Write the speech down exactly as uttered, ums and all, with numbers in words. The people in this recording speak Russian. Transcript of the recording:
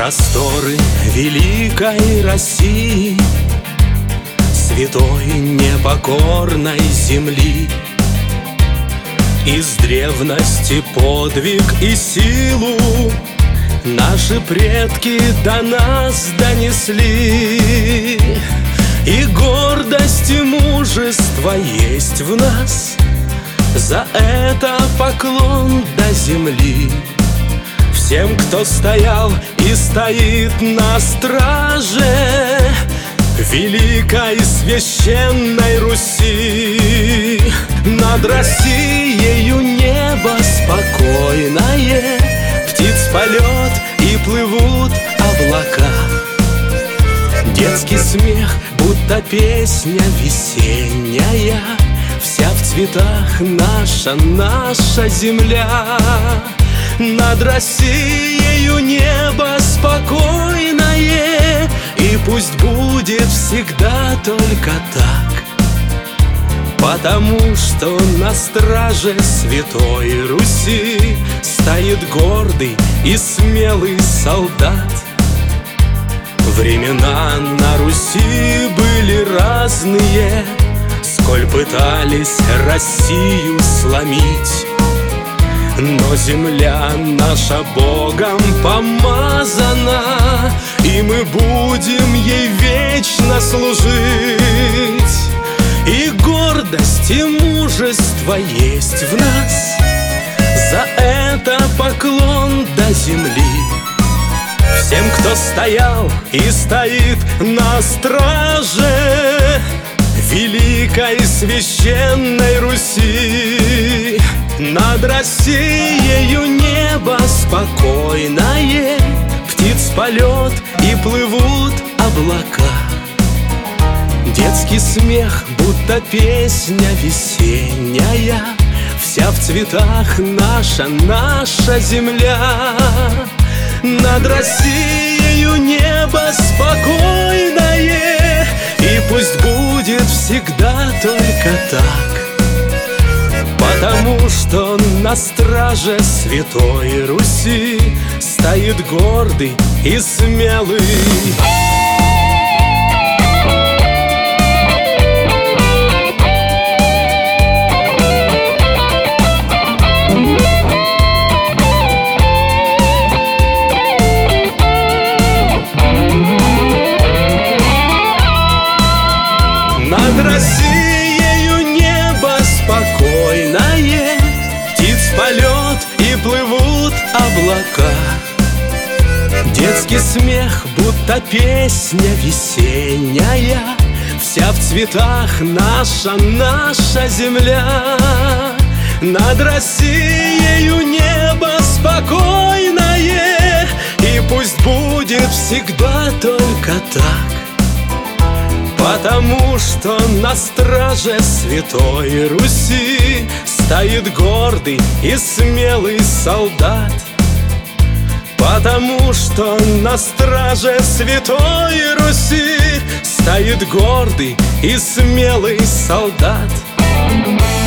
просторы великой России, святой непокорной земли. Из древности подвиг и силу наши предки до нас донесли. И гордость и мужество есть в нас, за это поклон до земли. Всем, кто стоял и стоит на страже великой священной Руси. Над Россиею небо спокойное, птиц полет и плывут облака. Детский смех, будто песня весенняя, вся в цветах наша, наша земля. Над Россиею небо спокойное, и пусть будет всегда только так, потому что на страже святой Руси стоит гордый и смелый солдат. Времена на Руси были разные, сколь пытались Россию сломить, но земля наша Богом помазана, и мы будем ей вечно служить. И гордость, и мужество есть в нас, за это поклон до земли. Всем, кто стоял и стоит на страже великой священной Руси. Над Россиею небо спокойное, птиц полет и плывут облака. Детский смех, будто песня весенняя, вся в цветах наша, наша земля. Над Россиею небо спокойное, и пусть будет всегда только так, потому что на страже святой Руси стоит гордый и смелый. Над Россиею небо спокойное, птиц полет и плывут облака. Детский смех, будто песня весенняя, вся в цветах наша, наша земля. Над Россиею небо спокойное, и пусть будет всегда только так, потому что на страже святой Руси стоит гордый и смелый солдат. Потому что на страже святой Руси стоит гордый и смелый солдат.